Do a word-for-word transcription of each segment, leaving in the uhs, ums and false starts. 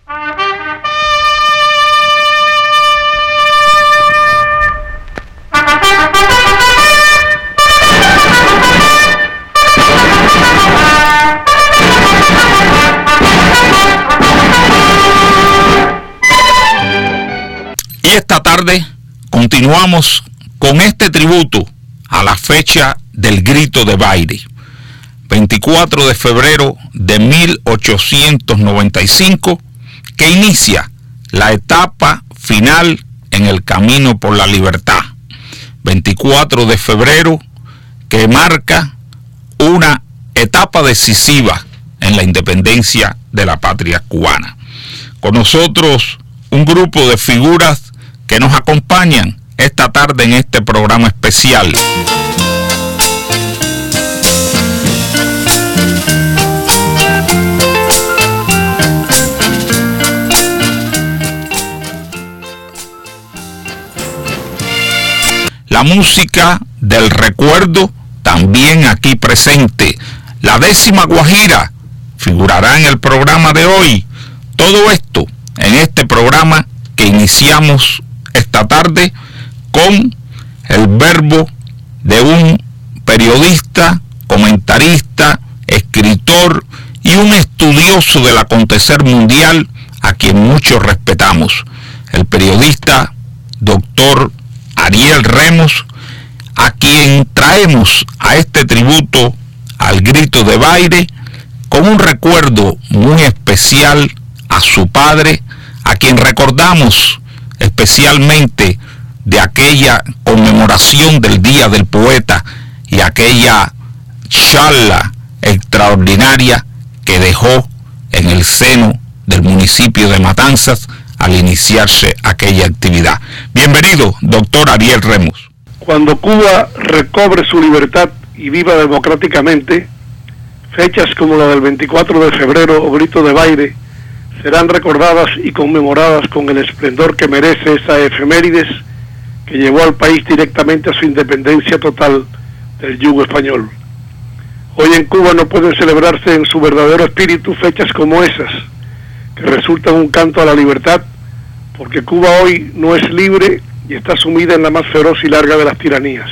Y esta tarde continuamos con este tributo a la fecha del Grito de Baile, veinticuatro de febrero de mil ochocientos noventa y cinco, que inicia la etapa final en el camino por la libertad. veinticuatro de febrero que marca una etapa decisiva en la independencia de la patria cubana. Con nosotros un grupo de figuras que nos acompañan esta tarde en este programa especial. La música del recuerdo también aquí presente. La décima guajira figurará en el programa de hoy. Todo esto en este programa que iniciamos esta tarde con el verbo de un periodista, comentarista, escritor y un estudioso del acontecer mundial a quien muchos respetamos, el periodista doctor Ariel Remos, a quien traemos a este tributo al Grito de Baile con un recuerdo muy especial a su padre, a quien recordamos especialmente de aquella conmemoración del Día del Poeta y aquella charla extraordinaria que dejó en el seno del municipio de Matanzas al iniciarse aquella actividad. Bienvenido, doctor Ariel Remos. Cuando Cuba recobre su libertad y viva democráticamente, fechas como la del veinticuatro de febrero o Grito de Baile serán recordadas y conmemoradas con el esplendor que merece esa efemérides que llevó al país directamente a su independencia total del yugo español. Hoy en Cuba no pueden celebrarse en su verdadero espíritu fechas como esas, que resultan un canto a la libertad, porque Cuba hoy no es libre y está sumida en la más feroz y larga de las tiranías.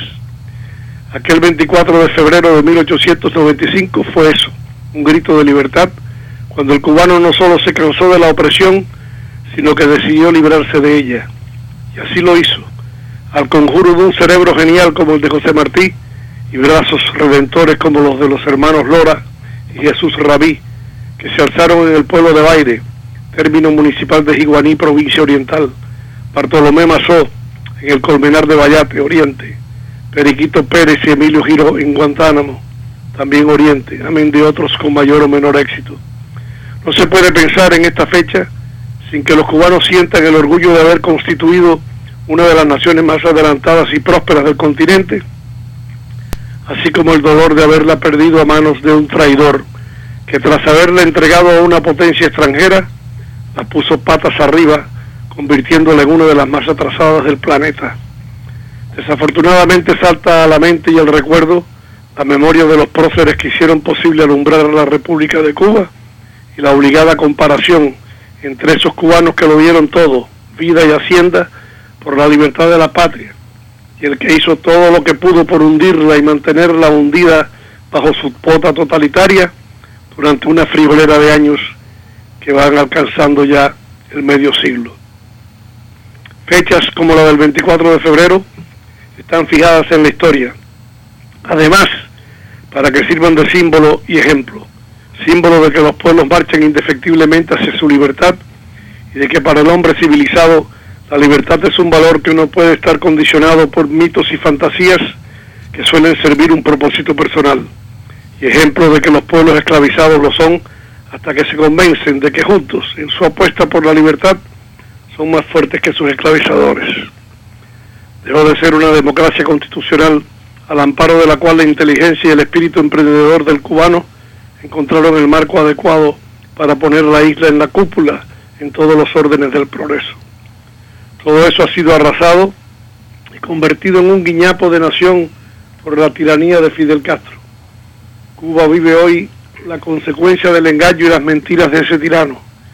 Aquel veinticuatro de febrero de mil ochocientos noventa y cinco fue eso, un grito de libertad, cuando el cubano no solo se cansó de la opresión, sino que decidió librarse de ella. Y así lo hizo, al conjuro de un cerebro genial como el de José Martí y brazos redentores como los de los hermanos Lora y Jesús Rabí, que se alzaron en el pueblo de Baile, término municipal de Jiguaní, provincia oriental, Bartolomé Mazó en el Colmenar de Vallate, oriente, Periquito Pérez y Emilio Giró en Guantánamo, también oriente, amén de otros con mayor o menor éxito. No se puede pensar en esta fecha sin que los cubanos sientan el orgullo de haber constituido una de las naciones más adelantadas y prósperas del continente, así como el dolor de haberla perdido a manos de un traidor que tras haberla entregado a una potencia extranjera, la puso patas arriba, convirtiéndola en una de las más atrasadas del planeta. Desafortunadamente salta a la mente y al recuerdo la memoria de los próceres que hicieron posible alumbrar a la República de Cuba y la obligada comparación entre esos cubanos que lo dieron todo, vida y hacienda, por la libertad de la patria, y el que hizo todo lo que pudo por hundirla y mantenerla hundida bajo su pota totalitaria durante una friolera de años que van alcanzando ya el medio siglo. Fechas como la del veinticuatro de febrero están fijadas en la historia, además para que sirvan de símbolo y ejemplo, símbolo de que los pueblos marchan indefectiblemente hacia su libertad y de que para el hombre civilizado la libertad es un valor que no puede estar condicionado por mitos y fantasías que suelen servir un propósito personal, y ejemplo de que los pueblos esclavizados lo son hasta que se convencen de que juntos, en su apuesta por la libertad, son más fuertes que sus esclavizadores. Dejó de ser una democracia constitucional al amparo de la cual la inteligencia y el espíritu emprendedor del cubano encontraron el marco adecuado para poner la isla en la cúpula en todos los órdenes del progreso. Todo eso ha sido arrasado y convertido en un guiñapo de nación por la tiranía de Fidel Castro. Cuba vive hoy la consecuencia del engaño y las mentiras de ese tirano,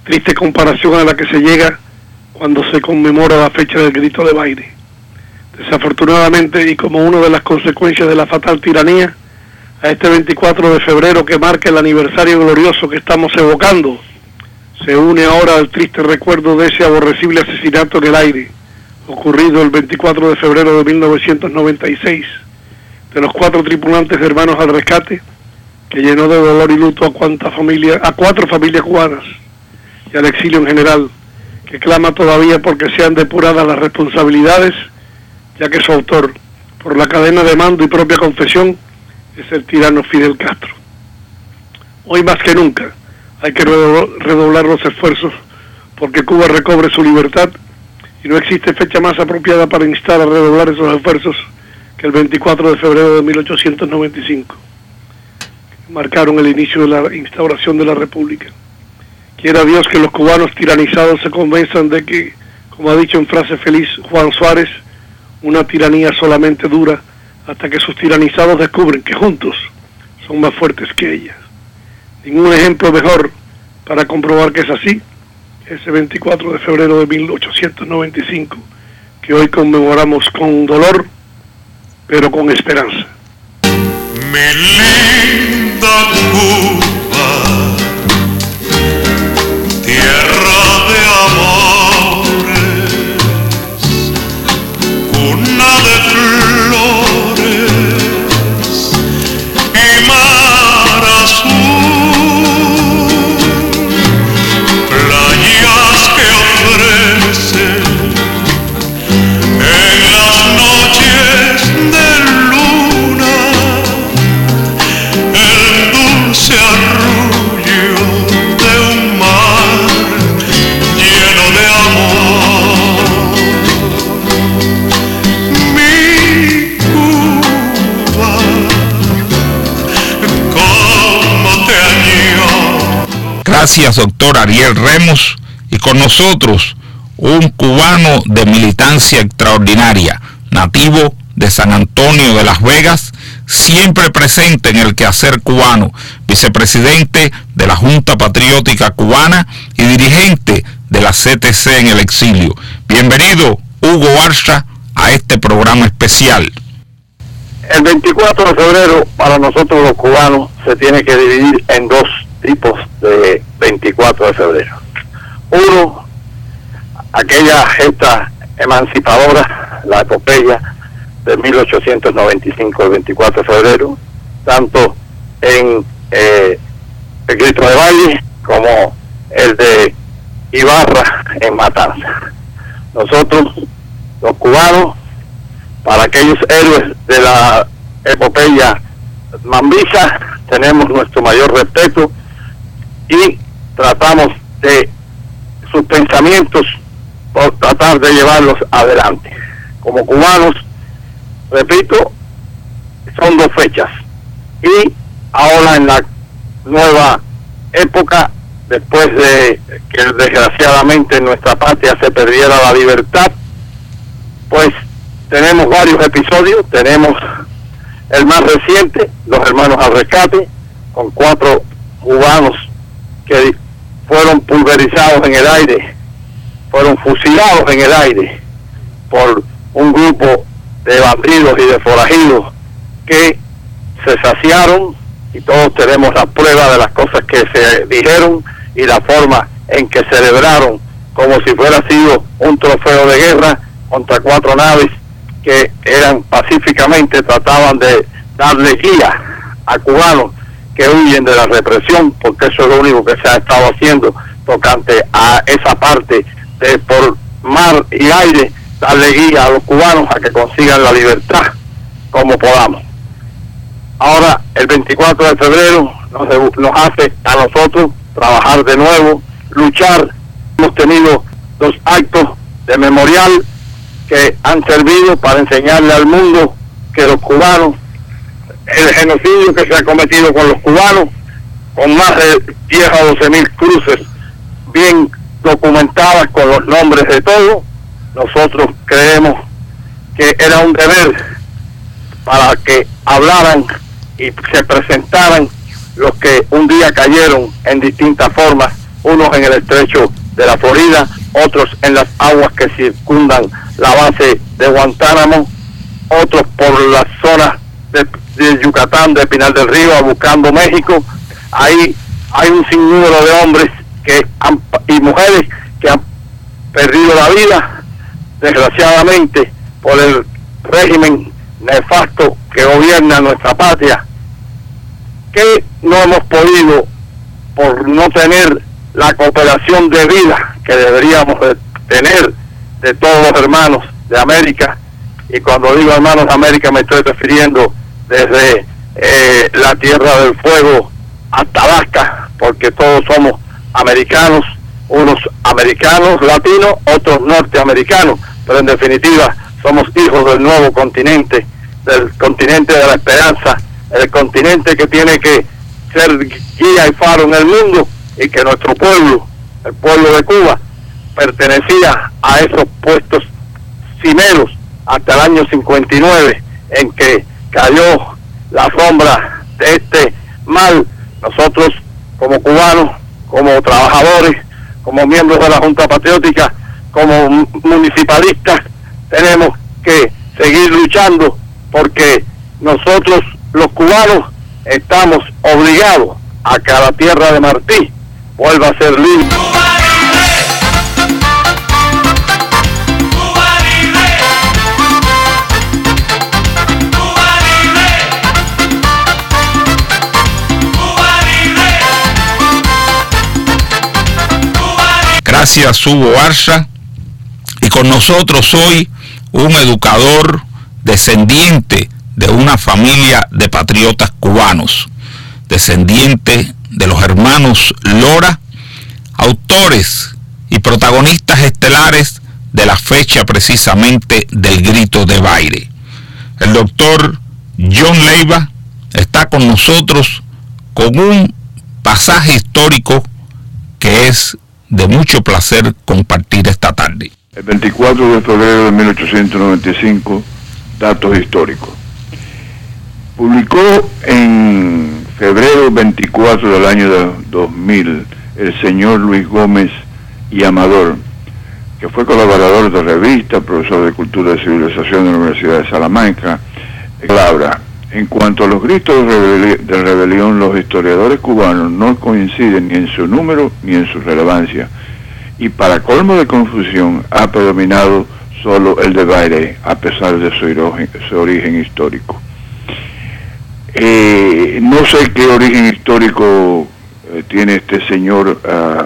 triste comparación a la que se llega cuando se conmemora la fecha del grito de Baile. Desafortunadamente, y como una de las consecuencias de la fatal tiranía, a este veinticuatro de febrero que marca el aniversario glorioso que estamos evocando, se une ahora el triste recuerdo de ese aborrecible asesinato en el aire, ocurrido el veinticuatro de febrero de mil novecientos noventa y seis, de los cuatro tripulantes de Hermanos al Rescate, que llenó de dolor y luto a cuánta familia, a cuatro familias cubanas y al exilio en general, que clama todavía porque sean depuradas las responsabilidades, ya que su autor, por la cadena de mando y propia confesión, es el tirano Fidel Castro. Hoy más que nunca hay que redoblar los esfuerzos porque Cuba recobre su libertad, y no existe fecha más apropiada para instar a redoblar esos esfuerzos que el veinticuatro de febrero de mil ochocientos noventa y cinco, que marcaron el inicio de la instauración de la República. Quiera Dios que los cubanos tiranizados se convenzan de que, como ha dicho en frase feliz Juan Suárez, una tiranía solamente dura hasta que sus tiranizados descubren que juntos son más fuertes que ella. Ningún ejemplo mejor para comprobar que es así, ese veinticuatro de febrero de mil ochocientos noventa y cinco, que hoy conmemoramos con dolor, pero con esperanza. Mi linda Cuba, tierra de amores, cuna de flores y mar azul, playas que ofrecen en las noches de luna el dulce arrullo de un mar lleno de amor. Mi Cuba, cómo te añoro. Gracias, doctor Ariel Remos. Y con nosotros, un cubano de militancia extraordinaria, nativo de San Antonio de Las Vegas, siempre presente en el quehacer cubano, vicepresidente de la Junta Patriótica Cubana y dirigente de la C T C en el exilio. Bienvenido, Hugo Barcha, a este programa especial. El veinticuatro de febrero para nosotros los cubanos se tiene que dividir en dos tipos de veinticuatro de febrero. Uno, aquella gesta emancipadora, la epopeya de mil ochocientos noventa y cinco, el veinticuatro de febrero, tanto en eh, el grito de Valle como el de Ibarra en Matanza. Nosotros, los cubanos, para aquellos héroes de la epopeya mambisa, tenemos nuestro mayor respeto y tratamos de sus pensamientos por tratar de llevarlos adelante. Como cubanos, repito, son dos fechas, y ahora en la nueva época, después de que desgraciadamente en nuestra patria se perdiera la libertad, pues tenemos varios episodios. Tenemos el más reciente, los Hermanos al Rescate, con cuatro cubanos que fueron pulverizados en el aire, fueron fusilados en el aire por un grupo de bandidos y de forajidos que se saciaron, y todos tenemos la prueba de las cosas que se dijeron y la forma en que celebraron, como si fuera sido un trofeo de guerra contra cuatro naves que eran pacíficamente, trataban de darle guía a cubanos que huyen de la represión, porque eso es lo único que se ha estado haciendo tocante a esa parte de por mar y aire, darle guía a los cubanos a que consigan la libertad como podamos. Ahora el veinticuatro de febrero nos, nos hace a nosotros trabajar de nuevo, luchar. Hemos tenido dos actos de memorial que han servido para enseñarle al mundo que los cubanos, el genocidio que se ha cometido con los cubanos, con más de diez a doce mil cruces bien documentadas con los nombres de todos, nosotros creemos que era un deber para que hablaran y se presentaran los que un día cayeron en distintas formas unos en el estrecho de la Florida, otros en las aguas que circundan la base de Guantánamo, otros por la zona de, de Yucatán, de Pinar del Río, buscando México. Ahí hay un sinnúmero de hombres que han, y mujeres que han perdido la vida, desgraciadamente, por el régimen nefasto que gobierna nuestra patria, que no hemos podido, por no tener la cooperación debida que deberíamos de tener de todos los hermanos de América. Y cuando digo hermanos de América me estoy refiriendo desde eh, la Tierra del Fuego hasta Alaska, porque todos somos americanos, unos americanos latinos, otros norteamericanos, pero en definitiva somos hijos del nuevo continente, del continente de la esperanza, el continente que tiene que ser guía y faro en el mundo, y que nuestro pueblo, el pueblo de Cuba, pertenecía a esos puestos cimeros hasta el año cincuenta y nueve, en que cayó la sombra de este mal. Nosotros, como cubanos, como trabajadores, como miembros de la Junta Patriótica, como municipalistas, tenemos que seguir luchando, porque nosotros, los cubanos, estamos obligados a que la tierra de Martí vuelva a ser libre. Gracias, Hugo Arza. Y con nosotros hoy un educador descendiente de una familia de patriotas cubanos, descendiente de los hermanos Lora, autores y protagonistas estelares de la fecha precisamente del Grito de Baile. El doctor John Leiva está con nosotros con un pasaje histórico que es de mucho placer compartir esta tarde. El veinticuatro de febrero de mil ochocientos noventa y cinco, datos históricos. Publicó en febrero veinticuatro del año dos mil el señor Luis Gómez y Amador, que fue colaborador de revista, profesor de Cultura y Civilización de la Universidad de Salamanca. Palabra: en cuanto a los gritos de, rebeli de rebelión, los historiadores cubanos no coinciden ni en su número ni en su relevancia, y para colmo de confusión ha predominado solo el de Baile, a pesar de su, origen, su origen histórico. Eh, no sé qué origen histórico eh, tiene este señor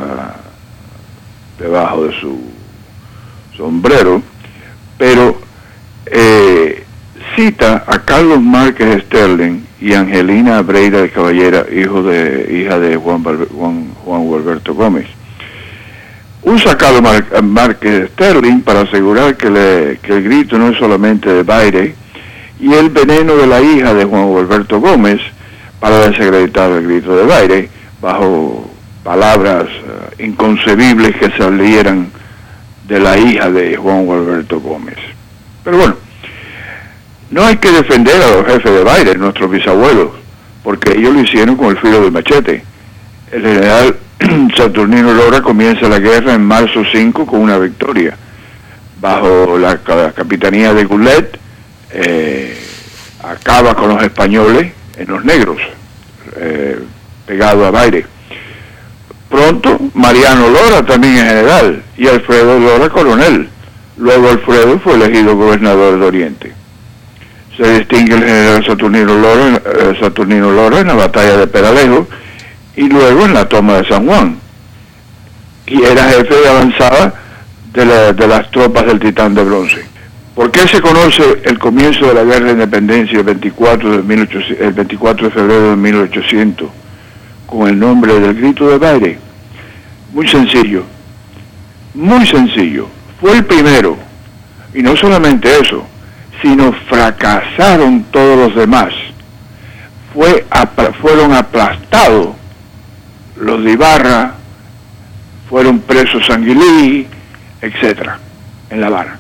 uh, debajo de su sombrero, pero eh, cita a Carlos Márquez Sterling y Angelina Breira de Caballera, hijo de, hija de Juan, Juan, Juan Gualberto Gómez. Usa a Carlos Mar Márquez Sterling para asegurar que, le, que el grito no es solamente de Baile, y el veneno de la hija de Juan Gualberto Gómez para desacreditar el grito de Baile, bajo palabras uh, inconcebibles que salieran de la hija de Juan Gualberto Gómez. Pero bueno, no hay que defender a los jefes de Baile, nuestros bisabuelos, porque ellos lo hicieron con el filo del machete. El general Saturnino Lora comienza la guerra en marzo cinco con una victoria, bajo la, la capitanía de Goulet. Eh, acaba con los españoles en los negros, eh, pegado a Baile. Pronto Mariano Lora también es general y Alfredo Lora coronel. Luego Alfredo fue elegido gobernador de Oriente. Se distingue el general Saturnino Lora, eh, Saturnino Lora en la batalla de Peralejo y luego en la toma de San Juan, y era jefe de avanzada de, la, de las tropas del Titán de Bronce. ¿Por qué se conoce el comienzo de la guerra de independencia el veinticuatro de febrero de mil ochocientos con el nombre del Grito de Baile? Muy sencillo, muy sencillo. Fue el primero, y no solamente eso, sino fracasaron todos los demás. Fue, fueron aplastados los de Ibarra, fueron presos Sanguilí, etcétera, en La Habana.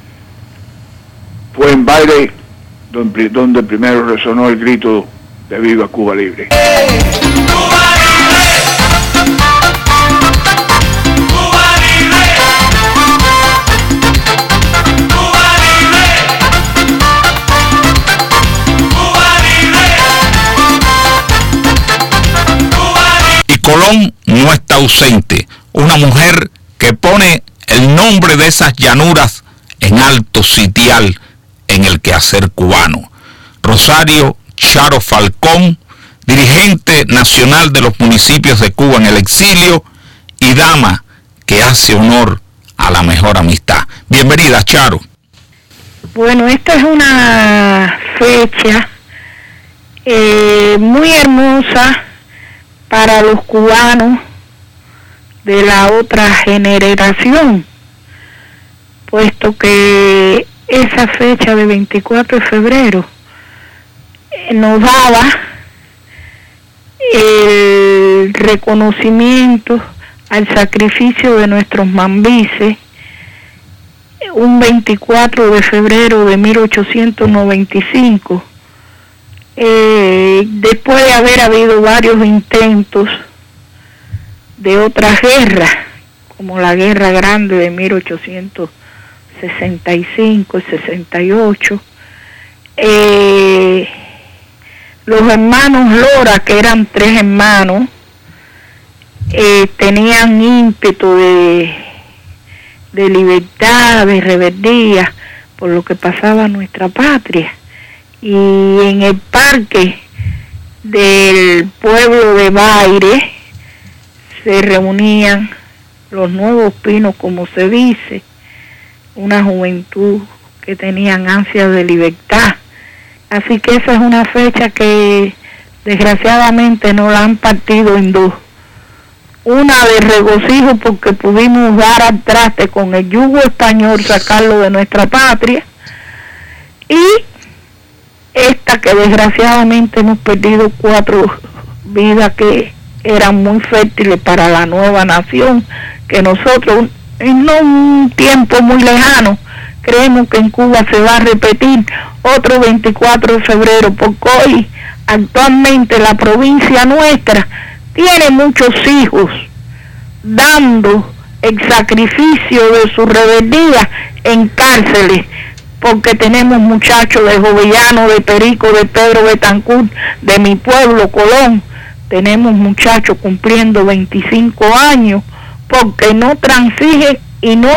Fue en Baile donde, donde primero resonó el grito de Viva Cuba Libre. Cuba Libre. Colón no está ausente. Una mujer que pone el nombre de esas llanuras en alto sitial en el quehacer cubano. Rosario Charo Falcón, dirigente nacional de los municipios de Cuba en el exilio y dama que hace honor a la mejor amistad. Bienvenida, Charo. Bueno, esta es una fecha eh, muy hermosa para los cubanos de la otra generación, puesto que esa fecha de veinticuatro de febrero eh, nos daba el reconocimiento al sacrificio de nuestros mambises, un veinticuatro de febrero de mil ochocientos noventa y cinco, eh, después de haber habido varios intentos de otras guerras, como la Guerra Grande de mil ochocientos sesenta y cinco y sesenta y ocho, eh, los hermanos Lora, que eran tres hermanos, eh, tenían ímpetu de, de libertad, de rebeldía por lo que pasaba en nuestra patria. Y en el parque del pueblo de Baire se reunían los nuevos pinos, como se dice, una juventud que tenían ansias de libertad. Así que esa es una fecha que desgraciadamente no la han partido en dos. Una de regocijo porque pudimos dar al traste con el yugo español, sacarlo de nuestra patria, y esta que desgraciadamente hemos perdido cuatro vidas que eran muy fértiles para la nueva nación, que nosotros en no un tiempo muy lejano creemos que en Cuba se va a repetir otro veinticuatro de febrero, porque hoy actualmente la provincia nuestra tiene muchos hijos dando el sacrificio de su rebeldía en cárceles, porque tenemos muchachos de Jovellano, de Perico, de Pedro Betancourt, de mi pueblo Colón, tenemos muchachos cumpliendo veinticinco años porque no transigen y no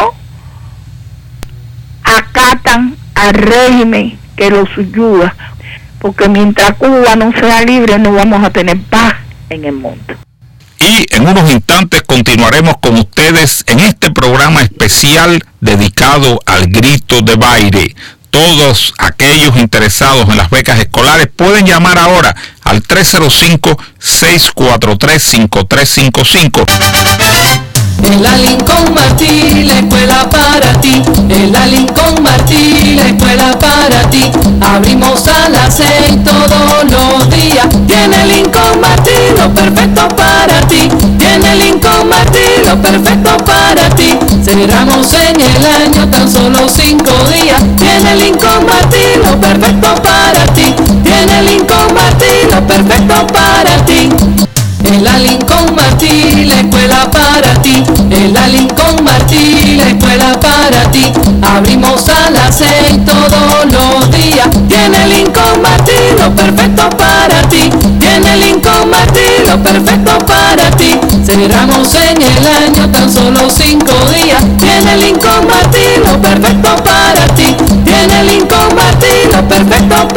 acatan al régimen que los subyuga, porque mientras Cuba no sea libre no vamos a tener paz en el mundo. Y en unos instantes continuaremos con ustedes en este programa especial dedicado al grito de Baire. Todos aquellos interesados en las becas escolares pueden llamar ahora al tres cero cinco, seis cuatro tres, cinco tres cinco cinco. En la Lincoln Martí, la escuela para ti. En la Lincoln Martí, la escuela para ti. Abrimos a las seis todos los días. Tiene Lincoln Martí lo perfecto para ti. Tiene Lincoln Martí lo perfecto para ti. Cerramos en el año tan solo cinco días. Tiene Lincoln Martí lo perfecto para ti. Tiene Lincoln Martí lo perfecto para ti. En la Lincoln Martí, la escuela para ti. En la Lincoln Martí, la escuela para ti. Abrimos a las seis todos los días. Tiene Lincoln Martí lo perfecto para ti. Tiene Lincoln Martí lo perfecto para ti. Cerramos en el año tan solo cinco días. Tiene Lincoln Martí lo perfecto para ti. Tiene Lincoln Martí lo perfecto